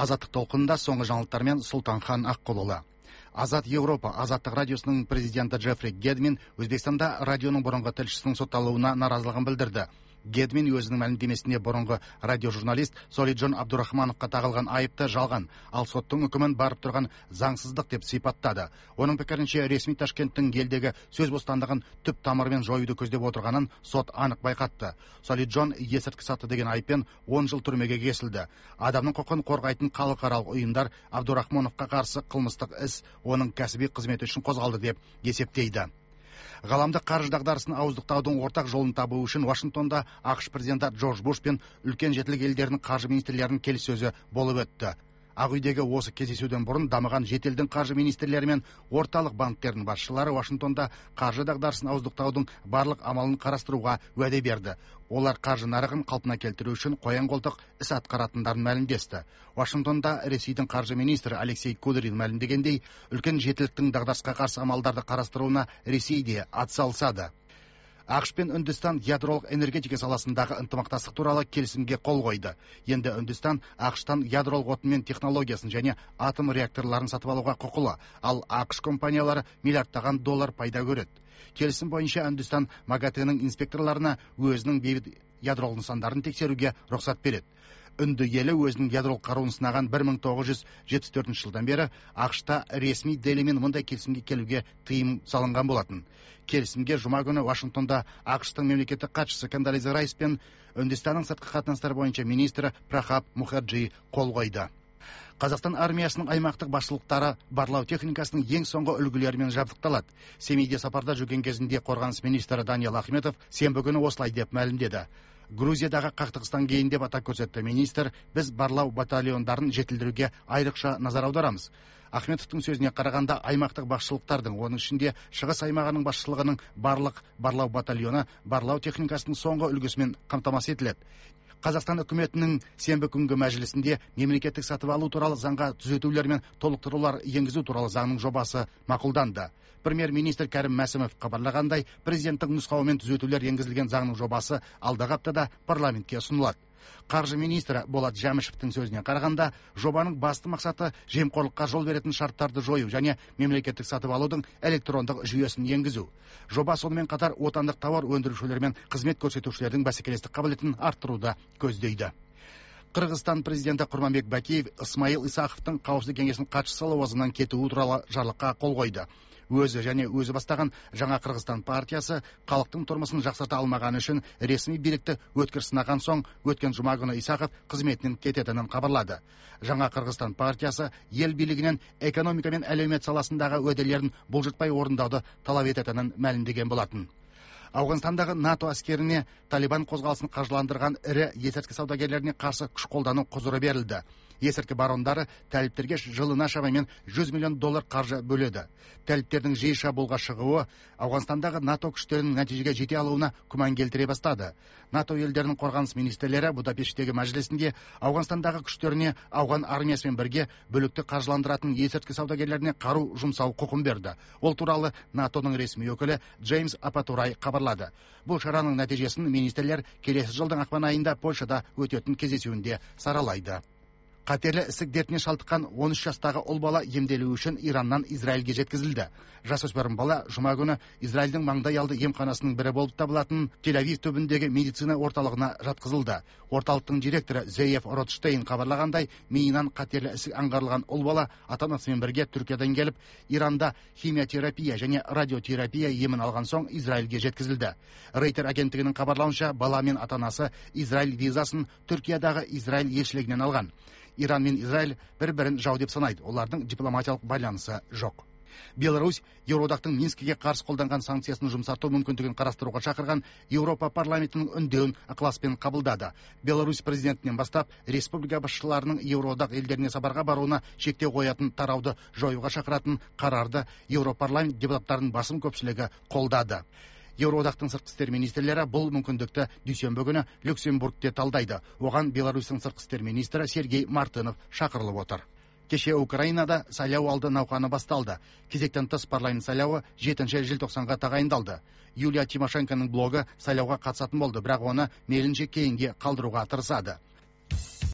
Азаттық толқынында соңғы жаңалықтармен Сұлтанхан Аққұлұлы. Азат Европа Азаттық радиосының президенті Джеффри Гедмин Өзбекстанда радионың бұрынғы тілшісінің сотталуына наразылығын білдірді. Гедмин өзінің мәлімдемесінде бұрынғы радиожурналист Солиджон Абдурахмановқа тағылған айыпты жалған, ал соттың үкімін барып тұрған заңсыздық деп сипаттады. Оның пікірінше ресми Ташкенттің елдегі сөз бостандығын түп тамырымен жоюды көздеп отырғанын сот анық байқатты. Солиджон есірткі сатты деген айыппен 10 жыл түрмеге кесілді. Адамның құқығын қорғайтын халықаралық ұйымдар Абдурахмановқа қарсы қылмыстық іс оның кәсіби қызметі үшін қозғалды деп есептейді. Ғаламдық қаржы дағдарысын ауыздықтаудың ортақ жолын табу үшін Вашингтонда ақш президенті Джордж Буш пен үлкен жетілік елдерінің қаржы министрлерінің келіссөзі болып өтті. Ақ үйдегі осы кездесуден бұрын дамыған жетелдің қаржы министрлері мен орталық банктердің басшылары Вашингтонда қаржы дағдарысын ауыздықтаудың барлық амалын қарастыруға уәде берді. Олар қаржы нарығын қалпына келтіру үшін қоян-қолтық іс атқаратындарын мәлімдесті. Вашингтонда Ресейдің қаржы министрі Алексей Кудрин мәлімдегендей, үлкен жетіліктің дағдарысқа қарсы амалдарды қарастыруына Ресей де атсалысады. ақш пен Үндістан ядролық энергетика саласындағы ынтымақтастық туралы келісімге қол қойды. Енді Үндістан ақштан ядролық отын мен технологиясын және атом реакторларын сатып алуға құқылы, ал ақш компаниялары миллиардтаған доллар пайда көреді. Келісім бойынша Үндістан МАГАТЭ-нің инспекторларына өзінің бейбіт ядролық нысандарын тексеруге рұқсат береді. Үнді елі өзінің ядролық қаруын сынаған 1974 жылдан бері ақшта ресми делемен мұндай келісімге келуге тыйым салынған болатын. Келісімге жұма күні Вашингтонда ақштың мемлекеттік хатшысы Кондолиза Райс пен Үндістанның сыртқы қатынастар бойынша министрі Прахаб Мухаджи қол қойды. Қазақстан армиясының аймақтық басшылықтары барлау техникасының ең соңғы үлгілерімен жабдықталады. Семейде сапарда жүрген кезінде қорғаныс министрі Даниал Ахметов сенбі күні осылай деп мәлімдеді. Грузиядағы қақтығыстан кейін деп атап көрсетті министр, біз барлау батальондарын жетілдіруге айрықша назар аударамыз. Ахметовтың сөзіне қарағанда аймақтық басшылықтардың, оның ішінде шығыс аймағының басшылығының барлық барлау батальоны барлау техникасының соңғы үлгісімен қамтамасыз етіледі. Қазақстан үкіметінің сенбі күнгі мәжілісінде мемлекеттік сатып алу туралы заңға түзетулер мен толықтырулар енгізу туралы заңның жобасы мақұлданды. Премьер-министр Кәрім Мәсімов хабарлағандай, президенттің нұсқауымен түзетулер енгізілген заңның жобасы алдағы аптада парламентке ұсынылады. Қаржы министрі Болат Жәмішевтің сөзіне қарағанда, жобаның басты мақсаты жемқорлыққа жол беретін шарттарды жою және мемлекеттік сатып алудың электрондық жүйесін енгізу. Жоба сонымен қатар отандық тауар өндірушілер мен қызмет көрсетушілердің бәсекелестік қабілетін арттыруды көздейді. Қырғызстан президенті Құрманбек Бәкеев Исмаил Исақовтың қауіпсіздік кеңесінің хатшысы лауазымынан кетуі туралы жарлыққа қол қойды. Өзі бастаған жаңа Қырғызстан партиясы халықтың тұрмысын жақсарта алмағаны үшін ресми билікті өткір сынаған соң өткен жұма күні Исақов қызметінен кететінін хабарлады. Жаңа Қырғызстан партиясы ел билігінен экономика мен әлеумет саласындағы уәделерін бұлжытпай орындауды талап ететінін мәлімдеген болатын. Ауғанстандағы НАТО әскеріне Талибан қозғалысын қаржыландырған ірі есірткі саудагерлеріне қарсы күш қолдану құзыры берілді. Есірткі барондары тәліптерге жылына шамамен $100 миллион қаржы бөледі. Тәліптердің жиі шабуылға шығуы Ауғанстандағы НАТО күштерінің нәтижеге жете алуына күмән келтіре бастады. НАТО елдерінің қорғаныс министрлері Будапешттегі мәжілісінде Ауғанстандағы күштеріне ауған армиясымен бірге бүлікті қаржыландыратын есірткі саудагерлеріне қару жұмсау құқын берді. Ол туралы НАТОның ресми өкілі Джеймс Апатурай хабарлады. Бұл шараның нәтижесін министрлер келесі жылдың ақпан айында Польшада өтетін кездесуінде саралайды. Қатерлі ісік дертіне шалдыққан 13 жастағы ұл бала емделу үшін Ираннан Израильге жеткізілді. Жасөспірім бала жұма күні Израильдің маңдайалды емханасының бірі болып табылатын Тель-Авив түбіндегі медицина орталығына жатқызылды. Орталықтың директоры Зеев Ротштейн хабарлағандай, миынан қатерлі ісік аңғарылған ұл бала ата-анасымен бірге Түркиядан келіп, Иранда химиотерапия және радиотерапия емін алған соң Израильге жеткізілді. Рейтер агенттігінің хабарлауынша, бала мен ата-анасы Израиль визасын Түркиядағы Израиль елшілігінен алған. Иран мен Израиль бір-бірін жау деп санайды. Олардың дипломатиялық байланысы жоқ. Беларусь Еуроодақтың Минскіге қарсы қолданған санкциясын жұмсарту мүмкіндігін қарастыруға шақырған Еуропа парламентінің үндеуін ықыласпен қабылдады. Беларусь президентінен бастап республика басшыларының Еуроодақ елдеріне сапарға баруына шектеу қоятын тарауды жоюға шақыратын қарарды Еуропарламент депутаттарының басым көпшілігі қолдады. Еуроодақтың сыртқы істер министрлері бұл мүмкіндікті дүйсенбі күні Люксембургте талдайды. Оған Беларусьтің сыртқы істер министрі Сергей Мартынов шақырылып отыр. Кеше Украинада сайлау алды науқаны басталды. Кезектен тыс парламент сайлауы 7 желтоқсанға тағайындалды. Юлия Тимошенконың блогы сайлауға қатысатын болды, бірақ оны мейлінше кейінге қалдыруға тырысады.